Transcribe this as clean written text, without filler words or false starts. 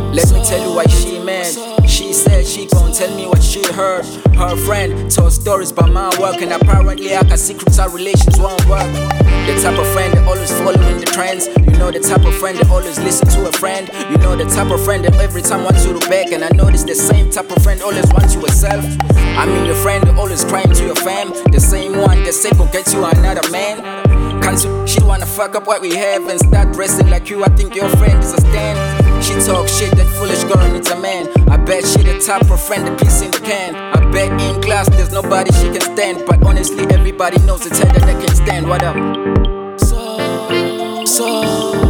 Let me tell you what she meant. She said she gon' tell me what she heard. Her friend told stories about my work, and apparently I got secrets our relations won't work. The type of friend that always following the trends. You know the type of friend that always listen to a friend. You know the type of friend that every time wants you to back. And I notice the same type of friend always wants you herself. I mean your friend that always crying to your fam. The same one that say go get you another man. Can't you, she wanna fuck up what we have and start dressing like you. I think your friend is a stand. She talk shit, that foolish girl needs a man. I bet she the type of friend that piss in the can. I bet in class there's nobody she can stand. But honestly everybody knows it's her that they can stand. What up? So